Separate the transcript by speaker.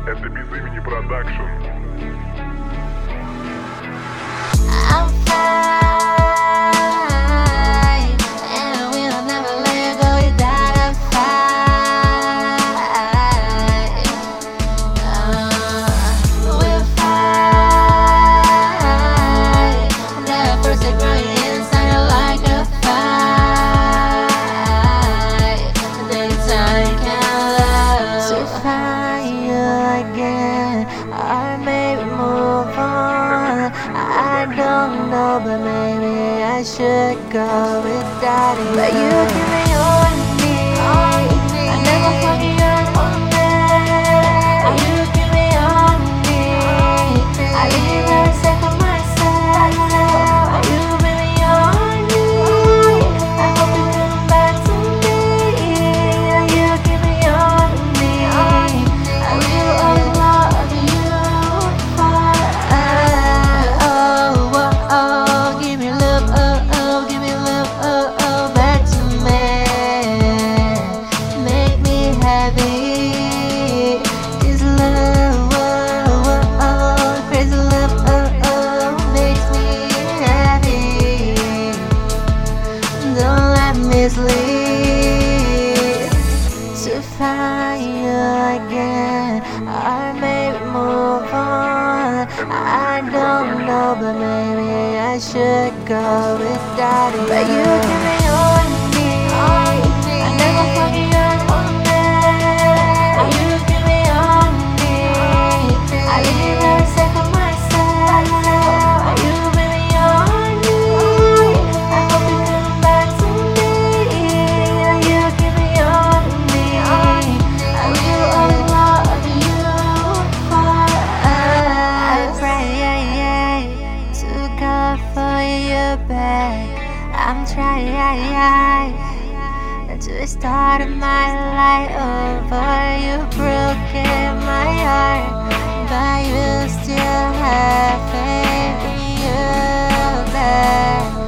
Speaker 1: Это без имени продакшн.
Speaker 2: I'm fine, and I will never let go without a fight. We're fine. That first growing inside like a fight. Then time can love to find you again. I may move on. I don't know, but maybe I should go without it. But you give me on me. I never forget on me. You give me on me. I leave every second myself. You bring me on me. I hope you come back to me. You give me on me. I will always love you give me love, give me love, back to me. Make me happy. This love, crazy love, makes me happy. Don't let me sleep to find you again. I may move on. I don't know, but maybe I should go without it. But you give me on me. I never forget on me. You give me on me. I leave every second myself. You bring me on me. I hope you come back to me. You give me on me. I will always love you I pray to God for you back. I'm trying to start my life over. You broken my heart, but you still have faith in you back.